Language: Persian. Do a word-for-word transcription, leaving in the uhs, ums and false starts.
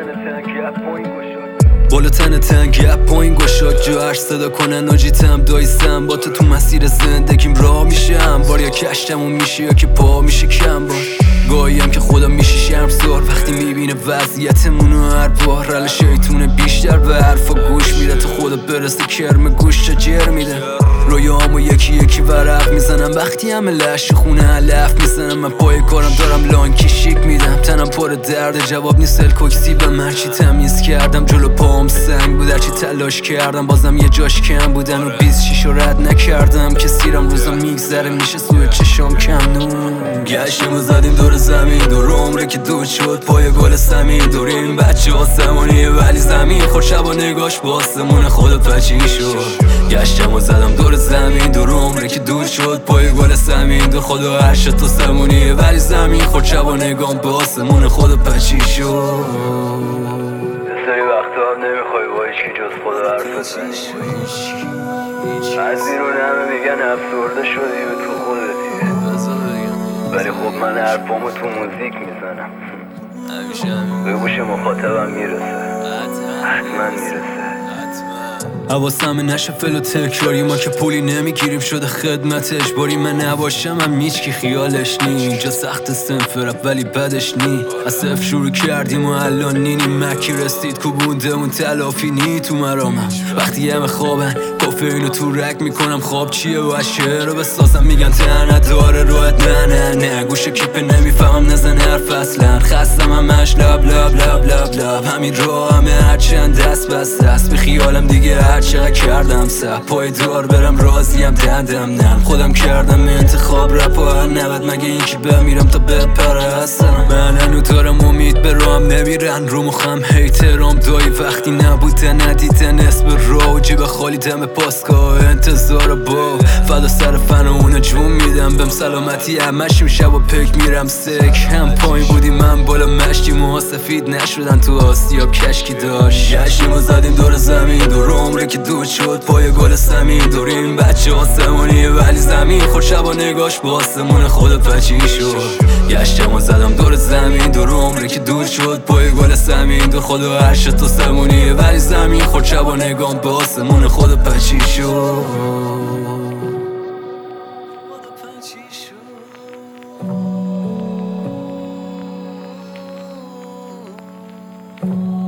بالا تن تن گپ پایین گشاد جو هر صدا کنن ناجیتم دایستم با تو تو مسیر زندگیم راه میشم بار یا کشتمون میشه یا که پا میشه کم بار گاهیم که خدا میشه شرمسار وقتی میبینه وضعیتمونو هر بار رل شیطونه بیشتر به حرفا گوش میده تا خدا برسه کرم گوش چه جر میده رویامو یکی یکی ورق میزنم وقتی همه لش خونه علف میزنم من پای کارم دارم لانکی شیک میدم تنم پر درد جواب نیست الکوکسی به من چی تمیز کردم جلو پام سنگ بود هرچی تلاش کردم بازم یه جاش کم بودن و بیست شیشو رد نکردم که سیرم روزا میگذره میشه سوی چشام کم نون گشتیم و زدیم دور زمین دور عمره که دود شد پای گل سمین دور این بچه آسمونیه ولی زمین خود شبا نگاش با آسمون خدا پچی شد گشتم و زدم دور زمین دور عمره که دود شد پای گل سمین دور خدا عرشت تو سمونیه ولی زمین خود شبا نگام به آسمون خدا پچی شد سری وقتا هم نمیخوای با هیچکی جز خدا حرف بزنی از بیرون همه میگن افسرده شدی و تو خودتی ولی خب من حرفامو تو موزیک میزنم به گوش مخاطبم میرسه حتما میرسه حواسم نشه فل و تکراری ما که پولی نمیگیریم شده خدمتش باری من نباشم هم هیچ کی خیالش نی اینجا سخت سنفرب ولی بدش نی از صفر شروع کردیم و الان نینی مکی رسید کوبونده اون تلافی نی تو مرامم وقتی همه خوابن کافئینو تو رک میکنم خواب چیه و از شعر بسازم میگن تنه داره روحت نه نه نه گوشه کیپه نمیفهمم نزن حرف اصلا خستم همش لب لب لب لب لب همین راه همه هرچند دست بسته است به خیالم دیگه هرچقدر کردم سه پای دار برم راضیم دندم نم خودم کردم انتخاب رپ و هر نبد مگه این که بمیرم تا بپره هستم من هنو دارم امید به رام نمیرن رو مخم هیترام دایی وقتی نبودن ندیدن اسم رو جیب خالی دم پاسگاه انتظار با فدا سر فن و اونو جون میدم بهم سلامتی همشیم شب و پک میرم سک هم پایین بودی من بالا مشتی موها سفید نشدن تو آسیاب کشکی داشت گشتیم و زدیم دور زمین دور عمره که دود شد پای گل سمین دور این بچه آسمونیه ولی زمین خود شبا نگاش با آسمون خدا پچی شد گشتم و زدم دور زمین دور عمره که دود شد پای گل سمین دور خدا عرشت تو سمونیه ولی زمین خود شبا نگام به آسمون خدا پچی شد